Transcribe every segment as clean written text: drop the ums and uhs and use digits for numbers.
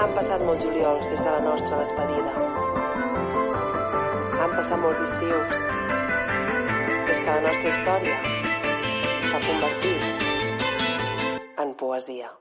Han passat molts juliols des de la nostra despedida. Han passat molts estius des que la nostra història s'ha convertit en poesia.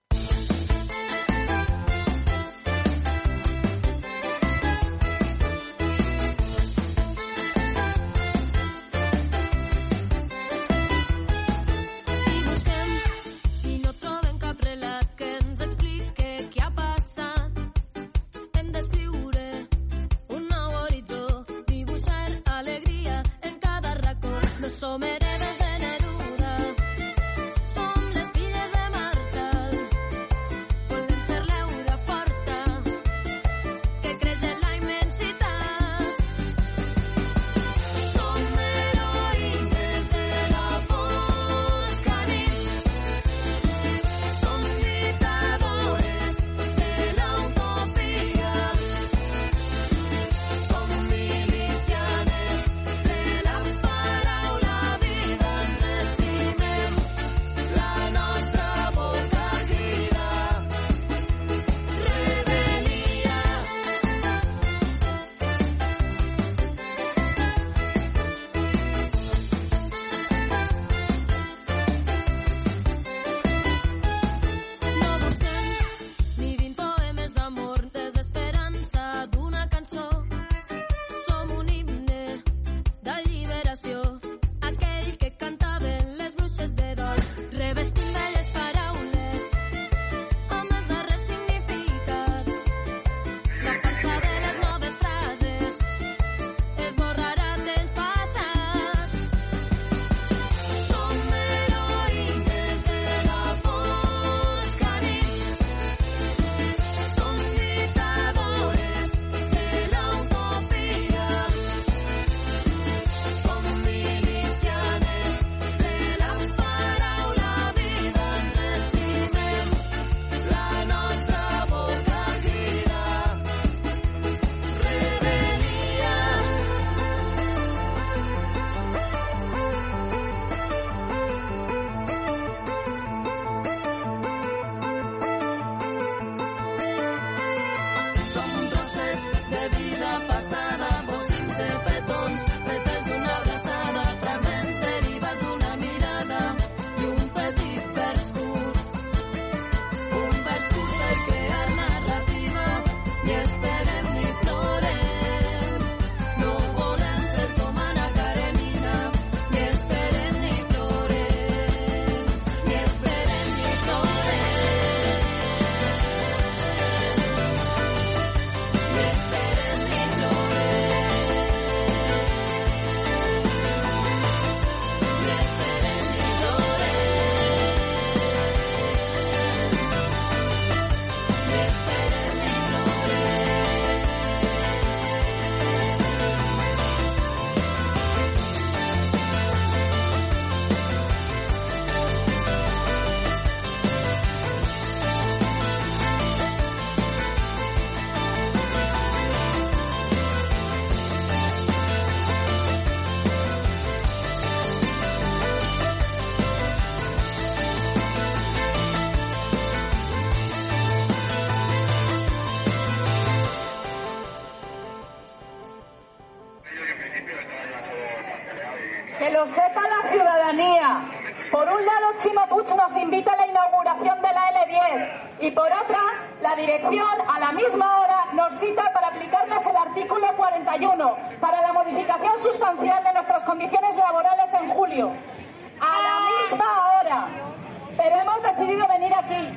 Que lo sepa la ciudadanía. Por un lado, Chimo Puig nos invita a la inauguración de la L10 y por otra, la dirección a la misma hora nos cita para aplicarnos el artículo 41 para la modificación sustancial de nuestras condiciones laborales en julio. A la misma hora. Pero hemos decidido venir aquí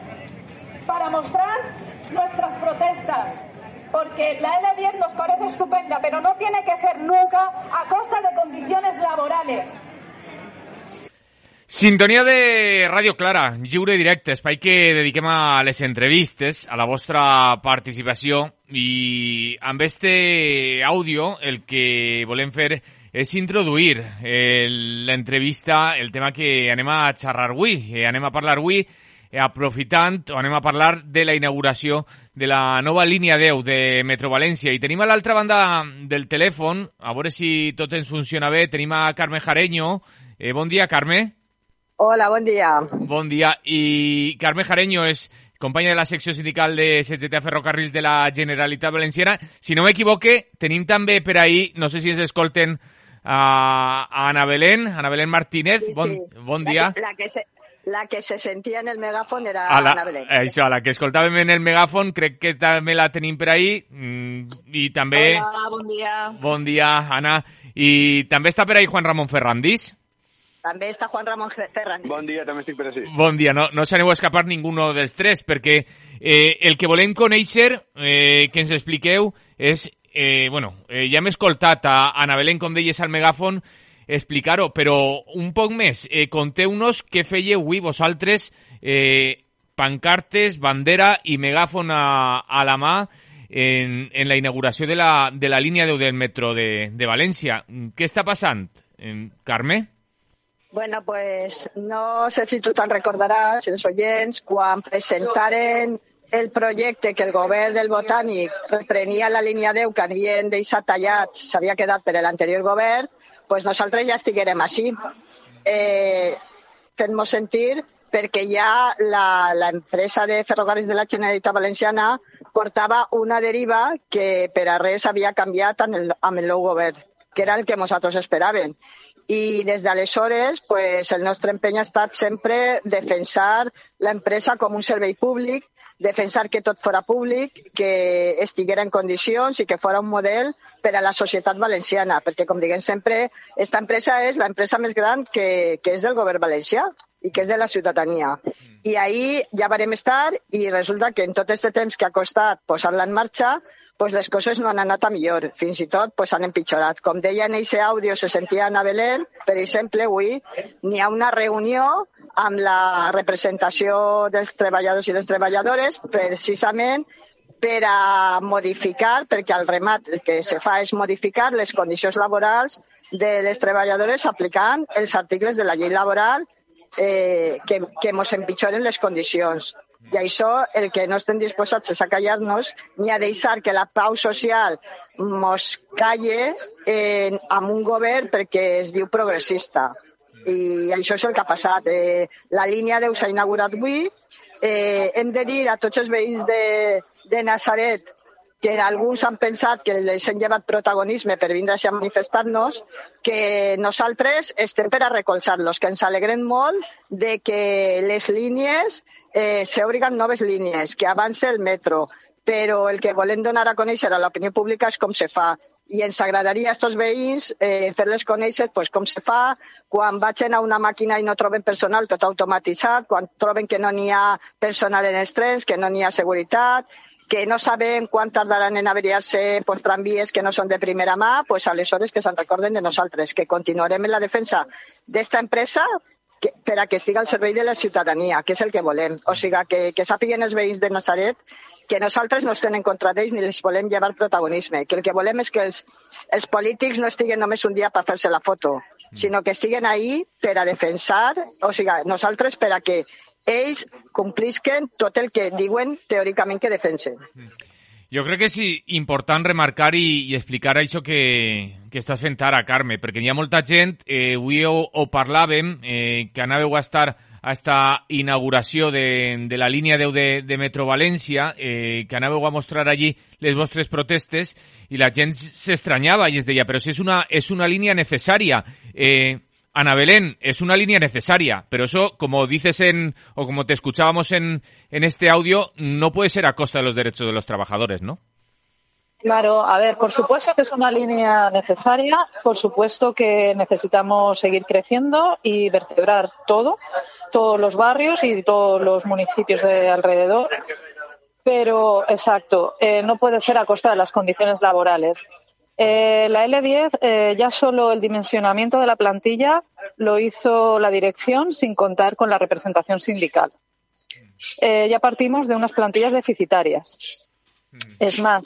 para mostrar nuestras protestas. Porque la L10 nos parece estupenda, pero no tiene que ser nunca a costa de condiciones laborales. Sintonia de Ràdio Clara, lliure i directe, espai que dediquem a les entrevistes, a la vostra participació, i amb este àudio el que volem fer és introduir l'entrevista, el tema que anem a xerrar avui. Anem a parlar avui aprofitant, o anem a parlar de la inauguració de la nova línia 10 de Metro València. I tenim a l'altra banda del telèfon, a veure si tot ens funciona bé, tenim a Carme Jareño. Bon dia, Carme. Hola, bon dia. Bon dia. I Carme Jareño és companya de la secció sindical de CGT Ferrocarrils de la Generalitat Valenciana. Si no m'equivoque, tenim també per ahir, no sé si ens escolten, a Ana Belén Martínez. Sí, bon dia. La que se sentia en el megàfon era Ana Belén. Això, la que escoltàvem en el megàfon, crec que també la tenim per ahir. I també... Hola, bon dia. Bon dia, Ana. I també està per ahir Juan Ramon Ferrandis. També està Juan Ramon Ferrandis. Bon dia, també estic per així. Bon dia, no s'aneu a escapar ninguno dels tres, perquè el que volem conèixer, que ens expliqueu, és... ja hem escoltat a Ana Belén, com deies al megàfon, explicar-ho, però un poc més. Conteu-nos què fèieu avui vosaltres, pancartes, bandera i megàfon a la mà en la inauguració de la línia 10 del metro de València. Què està passant, Carme? Bueno, pues no sé si tu te'n recordaràs, els oients, quan presentaren el projecte que el govern del Botànic reprenia la línia 10 que havien deixat tallats, s'havia quedat per l'anterior govern, pues nosaltres ja estiguérem així, fent-nos sentir, perquè ja l'empresa de ferrocarrils de la Generalitat Valenciana portava una deriva que per a res havia canviat amb el nou govern, que era el que nosaltres esperàvem. I des d'aleshores pues, el nostre empeny ha estat sempre defensar l'empresa com un servei públic, defensar que tot fora públic, que estiguera en condicions i que fora un model per a la societat valenciana, perquè, com diguem sempre, aquesta empresa és l'empresa més gran que és del govern valencià i que és de la ciutadania. I ahir ja varem estar i resulta que en tot aquest temps que ha costat posar-la en marxa, pues les coses no han anat a millor, fins i tot pues han empitjorat. Com deia en aquest àudio, se sentia Ana Belén, per exemple, avui n'hi ha una reunió amb la representació dels treballadors i les treballadores, precisament per a modificar, perquè al remat el que se fa és modificar les condicions laborals de les treballadores aplicant els articles de la llei laboral que mos empitjoren les condicions. I això, el que no estem disposats és a callar-nos ni a deixar que la pau social mos calle amb un govern perquè es diu progressista. I això és el que ha passat. La línia 10 s'ha inaugurat avui. Hem de dir a tots els veïns de Natzaret que alguns han pensat que els hem llevat protagonisme per vindre a manifestar-nos, que nosaltres estem per a recolzar-los, que ens alegrem molt de que les línies s'obrin noves línies, que avanci el metro, però el que volem donar a conèixer a l'opinió pública és com se fa. I ens agradaria a aquests veïns fer-les conèixer pues, com se fa quan vagin a una màquina i no troben personal tot automatitzat, quan troben que no n'hi ha personal en els trens, que no n'hi ha seguretat, que no sabem quan tardaran en averiar-se pues, tramvies que no són de primera mà, pues, aleshores que se'n recorden de nosaltres, que continuarem en la defensa d'esta empresa per a que estigui al servei de la ciutadania, que és el que volem. O sigui, que sàpiguen els veïns de Natzaret que nosaltres no estem en contra d'ells ni els volem llevar protagonisme, que el que volem és que els polítics no estiguen només un dia per fer-se la foto, sinó que estiguen ahí per a defensar, o sigui, nosaltres per a que ells complisquen tot el que diuen teòricament que defensen. Jo crec que és important remarcar i explicar això que estàs fent ara, Carme, perquè hi ha molta gent, avui ho parlàvem, que anàveu a estar a esta inauguració de la línia 10 de Metro València, que anàveu a mostrar allí les vostres protestes, i la gent s'estranyava i es deia, però si és una línia necessària. Ana Belén, es una línea necesaria, pero eso, como dices o como te escuchábamos en este audio, no puede ser a costa de los derechos de los trabajadores, ¿no? Claro, a ver, por supuesto que es una línea necesaria, por supuesto que necesitamos seguir creciendo y vertebrar todos los barrios y todos los municipios de alrededor, pero, exacto, no puede ser a costa de las condiciones laborales. La L10, ya solo el dimensionamiento de la plantilla lo hizo la dirección sin contar con la representación sindical. Ya partimos de unas plantillas deficitarias. Es más,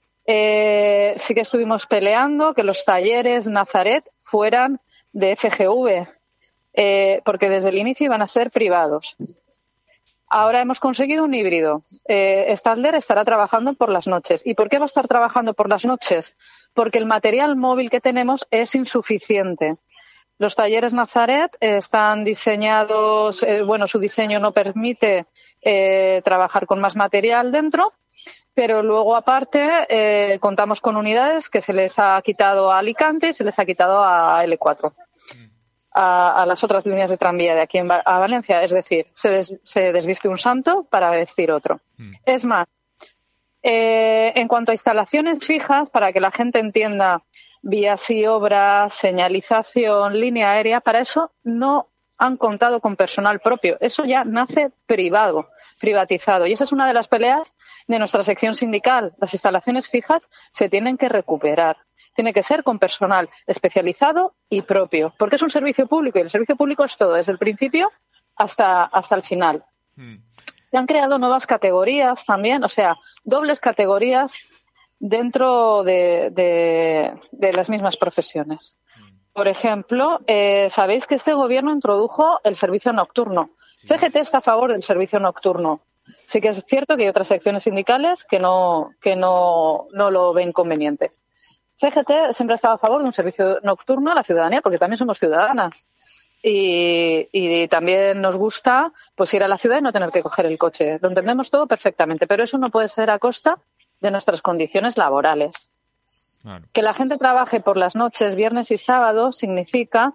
sí que estuvimos peleando que los talleres Natzaret fueran de FGV, porque desde el inicio iban a ser privados. Ahora hemos conseguido un híbrido. Stadler estará trabajando por las noches. ¿Y por qué va a estar trabajando por las noches? Porque el material móvil que tenemos es insuficiente. Los talleres Natzaret están diseñados, su diseño no permite trabajar con más material dentro, pero luego aparte contamos con unidades que se les ha quitado a Alicante y se les ha quitado a L4, a las otras líneas de tranvía de aquí a Valencia. Es decir, se desviste un santo para vestir otro. Es más, en cuanto a instalaciones fijas, para que la gente entienda, vías y obras, señalización, línea aérea, para eso no han contado con personal propio. Eso ya nace privatizado. Y esa es una de las peleas de nuestra sección sindical. Las instalaciones fijas se tienen que recuperar. Tiene que ser con personal especializado y propio, porque es un servicio público y el servicio público es todo, desde el principio hasta el final. Se han creado nuevas categorías también, o sea, dobles categorías dentro de las mismas profesiones. Por ejemplo, sabéis que este gobierno introdujo el servicio nocturno. CGT está a favor del servicio nocturno. Sí que es cierto que hay otras secciones sindicales que no lo ven conveniente. CGT siempre ha estado a favor de un servicio nocturno a la ciudadanía, porque también somos ciudadanas. Y también nos gusta pues ir a la ciudad y no tener que coger el coche. Lo entendemos todo perfectamente, pero eso no puede ser a costa de nuestras condiciones laborales. Claro. Que la gente trabaje por las noches, viernes y sábado, significa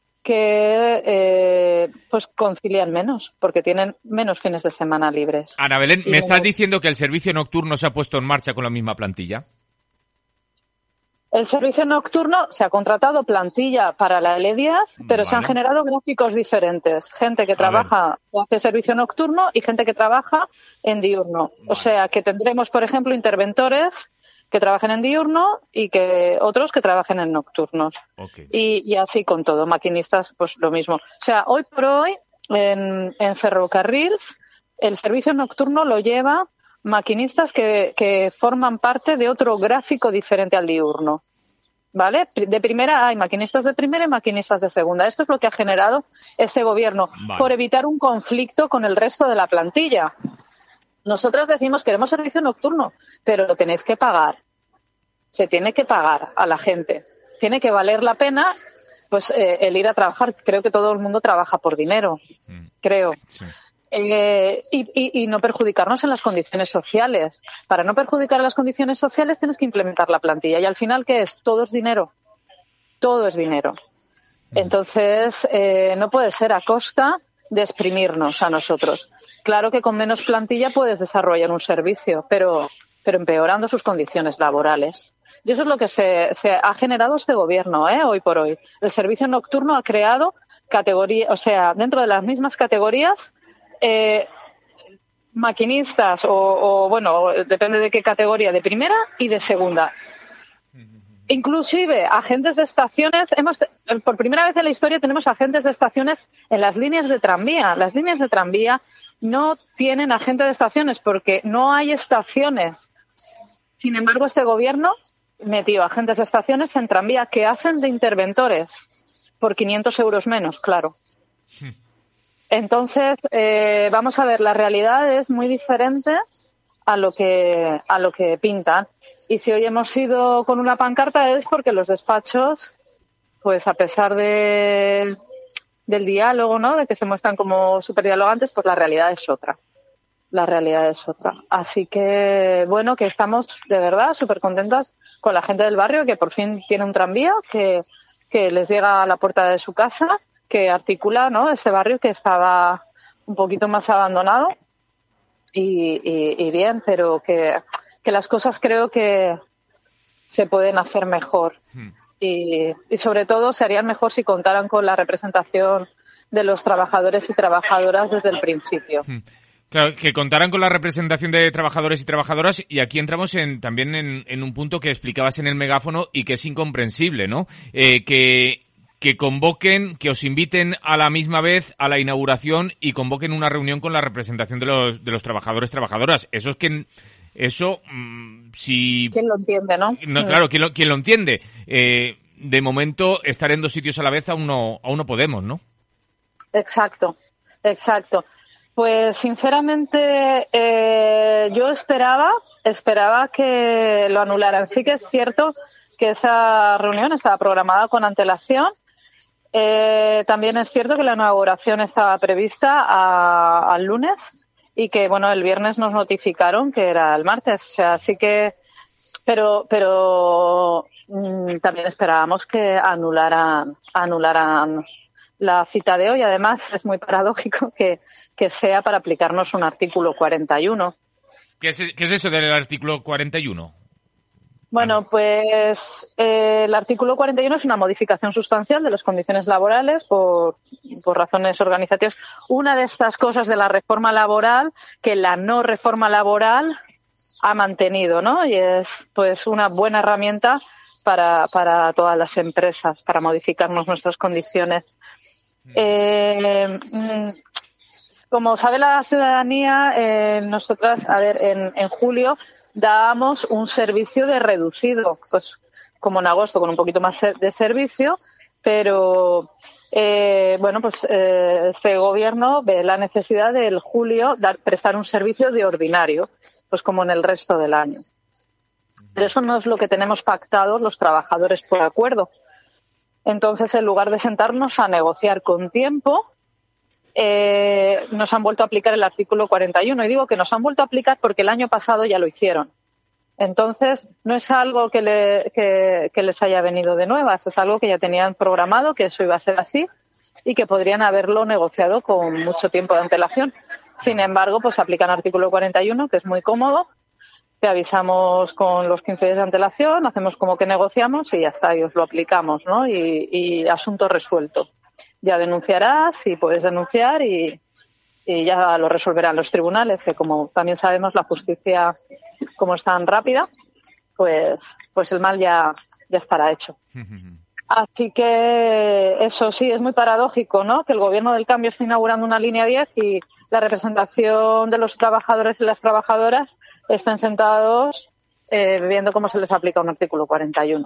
que pues concilian menos, porque tienen menos fines de semana libres. Ana Belén, ¿me estás diciendo que el servicio nocturno se ha puesto en marcha con la misma plantilla? El servicio nocturno se ha contratado plantilla para la L10, pero se han generado gráficos diferentes. Gente que trabaja o hace servicio nocturno y gente que trabaja en diurno. O sea, que tendremos, por ejemplo, interventores que trabajen en diurno y que otros que trabajen en nocturnos. Y así con todo. Maquinistas, pues lo mismo. O sea, hoy por hoy, en ferrocarril, el servicio nocturno lo lleva maquinistas que forman parte de otro gráfico diferente al diurno, ¿vale? De primera hay maquinistas de primera y maquinistas de segunda. Esto es lo que ha generado este gobierno, por evitar un conflicto con el resto de la plantilla. Nosotras decimos queremos servicio nocturno, pero lo tenéis que pagar. Se tiene que pagar a la gente. Tiene que valer la pena pues el ir a trabajar. Creo que todo el mundo trabaja por dinero, creo. Sí. Y no perjudicarnos en las condiciones sociales. Para no perjudicar las condiciones sociales tienes que implementar la plantilla. Y al final, ¿qué es? Todo es dinero. Todo es dinero. Entonces, no puede ser a costa de exprimirnos a nosotros. Claro que con menos plantilla puedes desarrollar un servicio, pero empeorando sus condiciones laborales. Y eso es lo que se ha generado este gobierno, hoy por hoy. El servicio nocturno ha creado categorías, o sea, dentro de las mismas categorías, maquinistas o bueno, depende de qué categoría, de primera y de segunda. Inclusive agentes de estaciones, por primera vez en la historia tenemos agentes de estaciones en las líneas de tranvía. Las líneas de tranvía no tienen agentes de estaciones porque no hay estaciones. Sin embargo, este gobierno metió agentes de estaciones en tranvía que hacen de interventores por 500 euros menos, claro. Entonces, vamos a ver, la realidad es muy diferente a lo que pintan. Y si hoy hemos ido con una pancarta es porque los despachos, pues a pesar del diálogo, ¿no?, de que se muestran como súper dialogantes, pues la realidad es otra. La realidad es otra. Así que, bueno, que estamos de verdad súper contentas con la gente del barrio, que por fin tiene un tranvía que les llega a la puerta de su casa, que articula, ¿no?, ese barrio que estaba un poquito más abandonado y bien, pero que las cosas creo que se pueden hacer mejor y sobre todo se harían mejor si contaran con la representación de los trabajadores y trabajadoras desde el principio. Claro, que contaran con la representación de trabajadores y trabajadoras, y aquí entramos también en un punto que explicabas en el megáfono y que es incomprensible, ¿no? Que convoquen, que os inviten a la misma vez a la inauguración y convoquen una reunión con la representación de los trabajadores y trabajadoras. Eso es que... Eso, si... ¿Quién lo entiende, no? Claro, ¿quién lo entiende? De momento, estar en dos sitios a la vez aún no podemos, ¿no? Exacto. Pues, sinceramente, yo esperaba que lo anularan. Sí que es cierto que esa reunión estaba programada con antelación. También es cierto que la inauguración estaba prevista al lunes. y que, bueno, el viernes nos notificaron que era el martes. O sea, sí que... Pero también esperábamos que anularan la cita de hoy. Además, es muy paradójico que sea para aplicarnos un artículo 41. ¿Qué es eso del artículo 41? Bueno, pues el artículo 41 es una modificación sustancial de las condiciones laborales por razones organizativas. Una de estas cosas de la reforma laboral que la no reforma laboral ha mantenido, ¿no? Y es pues una buena herramienta para todas las empresas, para modificarnos nuestras condiciones. Como sabe la ciudadanía, nosotras, en julio dábamos un servicio de reducido, pues como en agosto con un poquito más de servicio, pero este gobierno ve la necesidad del julio prestar un servicio de ordinario, pues como en el resto del año. Pero eso no es lo que tenemos pactado los trabajadores por acuerdo. Entonces, en lugar de sentarnos a negociar con tiempo, nos han vuelto a aplicar el artículo 41. Y digo que nos han vuelto a aplicar porque el año pasado ya lo hicieron. Entonces, no es algo que les haya venido de nuevas, es algo que ya tenían programado, que eso iba a ser así y que podrían haberlo negociado con mucho tiempo de antelación. Sin embargo, pues aplican el artículo 41, que es muy cómodo. Te avisamos con los 15 días de antelación, hacemos como que negociamos y ya está, y os lo aplicamos, ¿no? Y asunto resuelto. Ya denunciarás y puedes denunciar y ya lo resolverán los tribunales, que como también sabemos la justicia, como es tan rápida, pues el mal ya estará hecho. Así que eso sí, es muy paradójico, ¿no? Que el gobierno del cambio esté inaugurando una línea 10 y la representación de los trabajadores y las trabajadoras estén sentados viendo cómo se les aplica un artículo 41.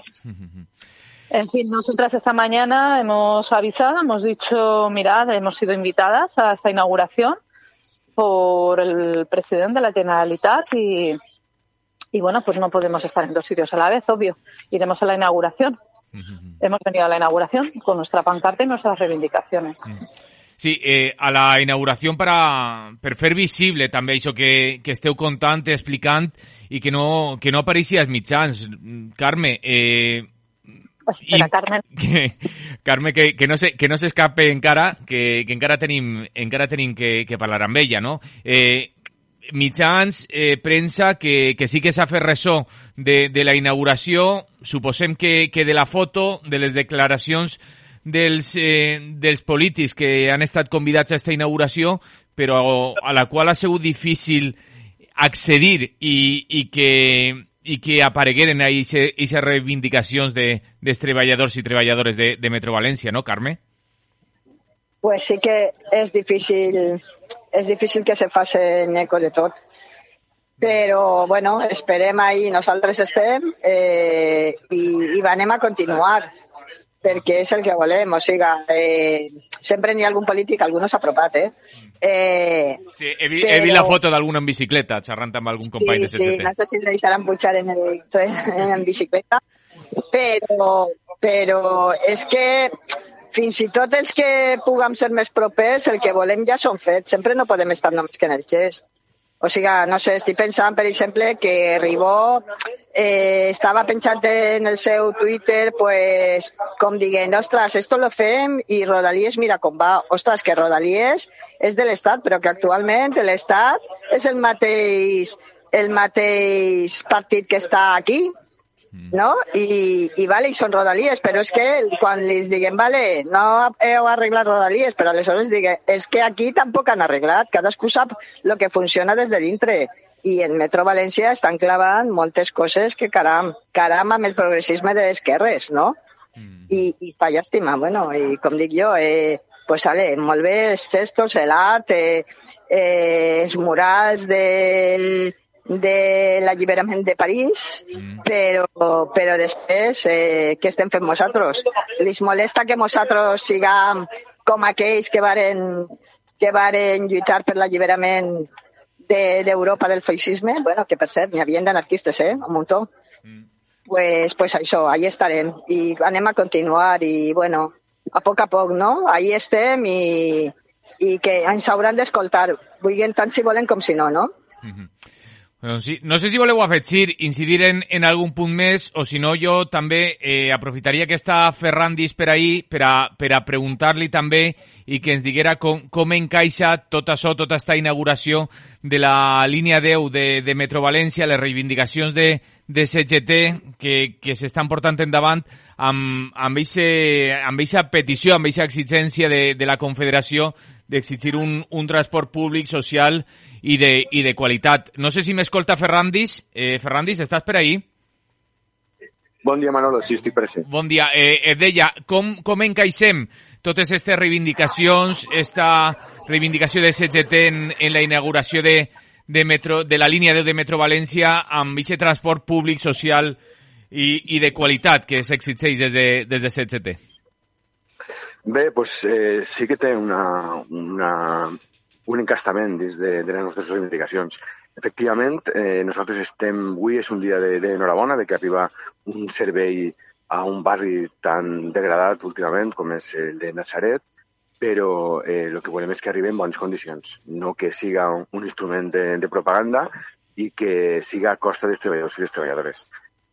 En fin, nosotras esta mañana hemos avisado, hemos dicho, mirad, hemos sido invitadas a esta inauguración por el presidente de la Generalitat y bueno, pues no podemos estar en dos sitios a la vez, obvio. Iremos a la inauguración. Hemos venido a la inauguración con nuestra pancarta y nuestras reivindicaciones. Sí, a la inauguración per fer visible també això que esteu contant, explicant i que no apareixi als mitjans. Carme, espera, Carmen. Carme, que no s'escape encara, que encara tenim que parlar amb ella, no? Mitjans, premsa, que sí que s'ha fet ressò de la inauguració. Suposem que de la foto, de les declaracions dels polítics que han estat convidats a aquesta inauguració, però a la qual ha sigut difícil accedir i que aparegueren a aquestes reivindicacions dels treballadors i treballadores de Metro València, ¿no, Carme? Pues sí que és difícil que se facin eco de tot. Però, bueno, esperem ahir, nosaltres estem i anem a continuar, perquè és el que volem, o sigui, sempre n'hi ha algun polític, algú no s'ha apropat, Sí, he vist la foto d'algun en bicicleta, xerrant amb algun company de CGT. Sí, no sé si el deixaran pujar en bicicleta, però és que fins i tot els que puguem ser més propers, el que volem ja són fets, sempre no podem estar només que en el gest. O sigui, no sé, estic pensant, per exemple, que Ribó estava penjant en el seu Twitter, pues, com dient, ostres, esto lo fem i Rodalies mira com va. Ostres, que Rodalies és de l'Estat, però que actualment l'Estat és el mateix partit que està aquí, no? I vale, i són Rodalies, però és que quan li diguem, vale, no heu arreglat Rodalies, però aleshores diguem, és que aquí tampoc han arreglat, cadascú sap el que funciona des de dintre, i en Metro València estan clavant moltes coses que caram amb el progressisme de esquerres, no? I fa llàstima, bueno, i com dic jo, pues vale, molt bé els gestos, l'art, els murals de l'alliberament de París, però després què estem fent nosaltres? Els molesta que nosaltres siguem com aquells que varen lluitar per l'alliberament d'Europa del feixisme? Bueno, que per cert, n'hi havia d'anarquistes, un muntó. Pues això, ahí estarem i anem a continuar i, bueno, a poc, no? Ahí estem i i que ens hauran d'escoltar, vulguin tant si volen com si no, no? Bueno, sí. No sé si voleu afegir, incidir en algun punt més, o si no jo també aprofitaria que està Ferrandis per ahir per a preguntar-li també i que ens diguera com encaixa tot això, tota aquesta inauguració de la línia 10 de Metro València, les reivindicacions de CGT que s'estan portant endavant amb eixa petició, amb eixa exigència de la Confederació d'exigir un transport públic, social i de qualitat. No sé si m'escolta Ferrandis. Ferrandis, estàs per ahí? Bon dia, Manolo. Sí, estic present. Bon dia. Et deia, com encaixem totes aquestes reivindicacions, esta reivindicació de CGT en la inauguració de la línia 10 de Metro València amb aquest transport públic, social i de qualitat que s'exigeix des de CGT? Bé, doncs sí que té un encastament dins de les nostres reivindicacions. Efectivament, nosaltres avui és un dia d'enhorabona de que arriba un servei a un barri tan degradat últimament com és el de Natzaret, però el que volem és que arribi en bones condicions, no que siga un instrument de propaganda i que siga a costa dels treballadors i les treballadores.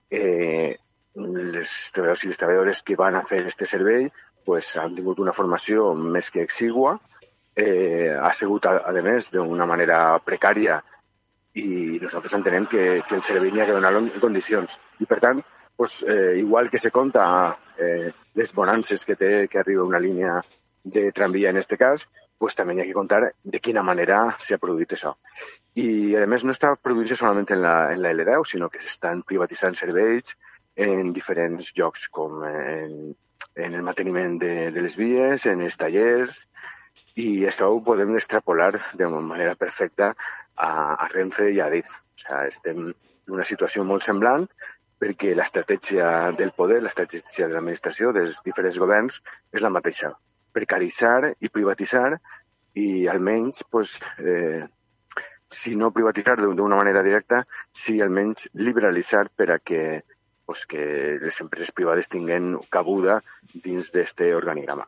Les treballadors i les treballadores que van a fer aquest servei pues, han tingut una formació més que exigua, ha sigut, a més, d'una manera precària i nosaltres entenem que el servei n'hi ha que donar-lo en condicions. I, per tant, pues, igual que se compta les bonances que té que arriba una línia de tramvia en aquest cas, pues, també hi ha que contar de quina manera s'ha produït això. I, a més, no està produint-se solament en la L10, sinó que s'estan privatitzant serveis en diferents llocs, com en el manteniment de les vies, en els tallers, i això ho podem extrapolar de manera perfecta a Renfe i a Adif. O sigui, estem en una situació molt semblant perquè l'estratègia del poder, l'estratègia de l'administració, dels diferents governs, és la mateixa. Precaritzar i privatitzar i almenys, pues, si no privatitzar d'una manera directa, sí almenys liberalitzar per a que les empreses privades tinguin cabuda dins d'aquest organigrama.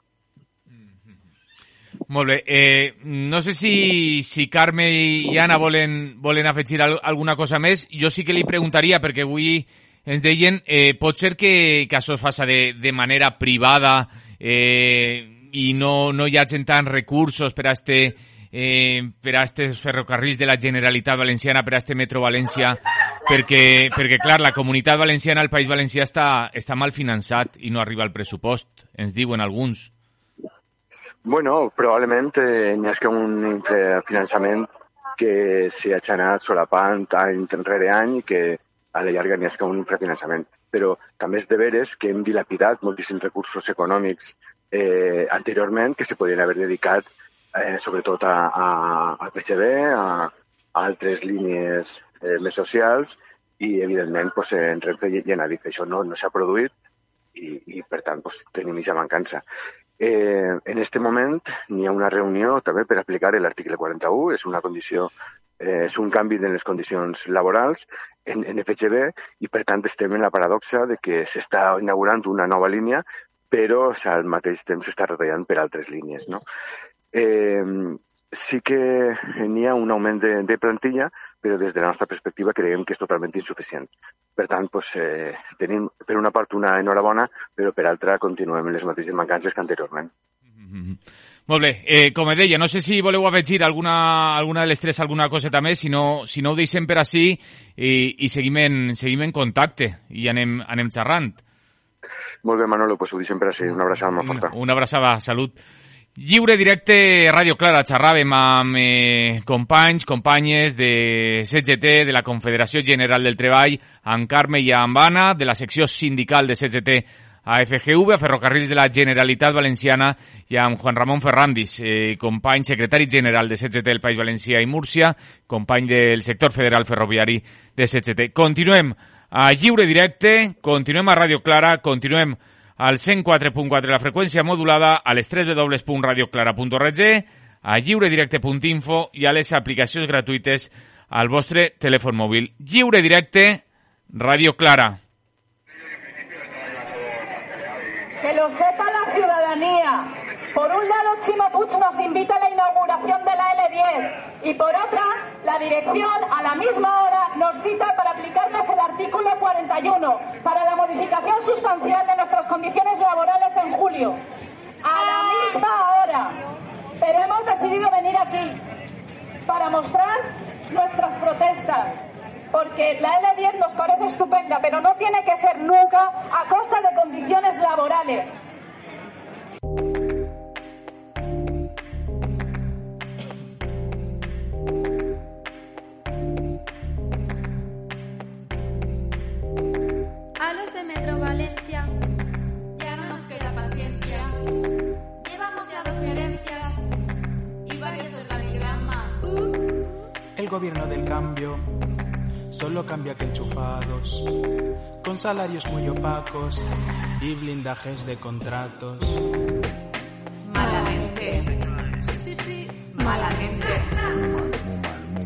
Molt bé. No sé si Carme i Anna volen afegir alguna cosa més. Jo sí que li preguntaria, perquè avui ens deien, pot ser que això es faça de manera privada i no hi hagi tants recursos per a estos ferrocarrils de la Generalitat Valenciana, per a este Metro València, perquè clar, la Comunitat Valenciana, el País Valencià està mal finançat i no arriba al pressupost, ens diuen alguns. Bueno, probablement n'hi ha un infrafinançament que s'ha anat solapant any rere any i que a la llarga n'hi ha un infrafinançament. Però també és de veres que hem dilapidat moltíssims recursos econòmics anteriorment que se podien haver dedicat sobretot a PGB, a altres línies més socials i, evidentment, en Renfe i en Adif. Això no s'ha produït i per tant, tenim aquesta mancança. En aquest moment n'hi ha una reunió també per aplicar l'article 41, és una condició, és un canvi en les condicions laborals en FGV i, per tant, estem en la paradoxa de que s'està inaugurant una nova línia però al mateix temps s'està retallant per altres línies, no? Sí que n'hi ha un augment de plantilla, però des de la nostra perspectiva creiem que és totalment insuficient. Per tant, tenim per una part una enhorabona, però per altra continuem amb les mateixes mancances que anteriorment. Molt bé. Com deia, no sé si voleu afegir alguna de les tres alguna coseta més, si no ho deixem per ací i seguim en contacte i anem xerrant. Molt bé, Manolo, ho deixem per ací. Una abraçada molt forta. Una abraçada, salut. Lliure directe, Ràdio Clara. Xerràvem amb companys, companyes de CGT, de la Confederació General del Treball, amb Carme i amb Anna, de la secció sindical de CGT a FGV, a Ferrocarrils de la Generalitat Valenciana, i amb Juan Ramon Ferrandis, company secretari general de CGT del País Valencià i Múrcia, company del sector federal ferroviari de CGT. Continuem a Lliure Directe, continuem a Ràdio Clara, continuem al 104.4 la freqüència modulada, a les www.radioclara.org, a lliuredirecte.info i a les aplicacions gratuïtes al vostre telèfon mòbil. Lliure Directe, Ràdio Clara. Que lo sepa la ciudadanía. Por un lado, Chimo Puig nos invita a la inauguración de la L10 y por otra, la dirección a la misma hora nos cita para aplicarnos el artículo 41 para la modificación sustancial de nuestras condiciones laborales en julio. A la misma hora. Pero hemos decidido venir aquí para mostrar nuestras protestas. Porque la L10 nos parece estupenda, pero no tiene que ser nunca a costa de condiciones laborales. A los de Metro Valencia ya no nos queda paciencia. Llevamos ya 2 gerencias y varios organigramas. El gobierno del cambio solo cambia que enchufados, con salarios muy opacos y blindajes de contratos. Malamente. Sí, sí, malamente. Muy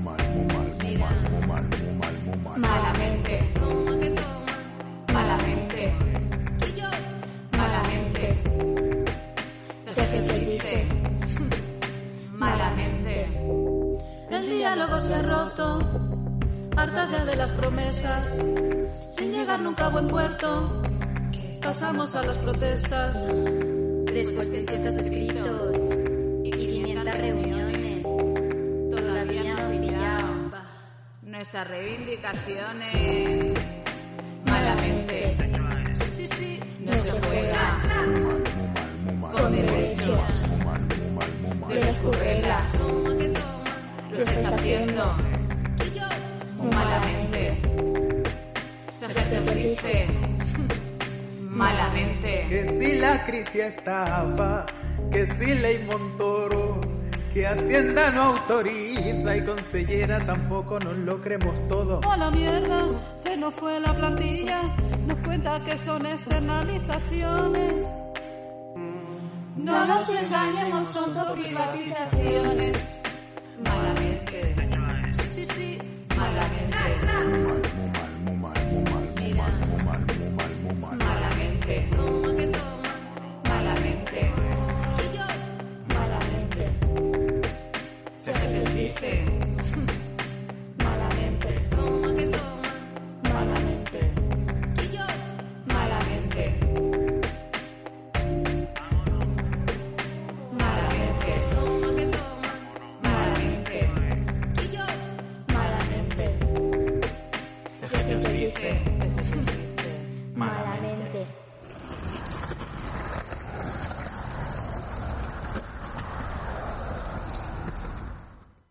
mal. Malamente. Malamente. Malamente. Jefe se dice. Malamente. El diálogo se ha roto. Hartas ya de las promesas, sin llegar nunca a buen puerto, pasamos a las protestas. Después de cientos escritos y 500 reuniones, todavía no han pillado nuestras reivindicaciones. Malamente, sí, sí, no se juega con derechos de las currelas. Lo estás haciendo malamente. Se dice malamente. Que si la crisis estafa, que si ley Montoro, que Hacienda no autoriza y consellera tampoco nos lo creemos todo. A la mierda, se nos fue la plantilla, nos cuenta que son externalizaciones. No nos engañemos, son todo privatizaciones.